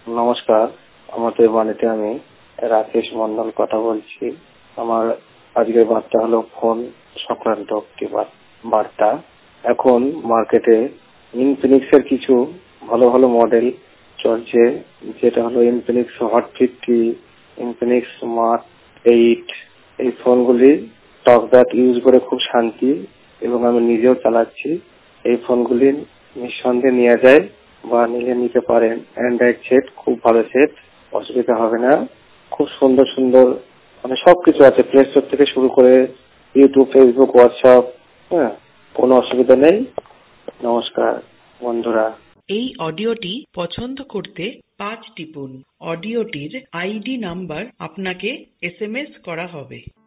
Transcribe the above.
নমস্কার, আমাদের বাড়িতে আমি রাকেশ মন্ডল কথা বলছি। আমার আজকের বার্তা হলো ফোন সংক্রান্ত একটি বার্তা। এখন মার্কেটে ইনফিনিক্স এর কিছু ভালো ভালো মডেল চলছে, যেটা হলো ইনফিনিক্স হট 50, ইনফিনিক্স স্মার্ট 8। এই ফোনগুলি টকব্যাক ইউজ করে খুব শান্তি, এবং আমি নিজেও চালাচ্ছি। এই ফোনগুলি নিঃসন্দেহে নেওয়া যায় বা নিতে পারেন। অ্যান্ড্রয়েড সেট, খুব ভালো সেট, অসুবিধা হবে না। খুব সুন্দর সুন্দর সবকিছু আছে, প্লে স্টোর থেকে শুরু করে ইউটিউব, ফেসবুক, হোয়াটসঅ্যাপ। হ্যাঁ, কোনো অসুবিধা নেই। নমস্কার বন্ধুরা। এই অডিওটি পছন্দ করতে 5 টিপুন। অডিওটির আইডি নাম্বার আপনাকে SMS করা হবে।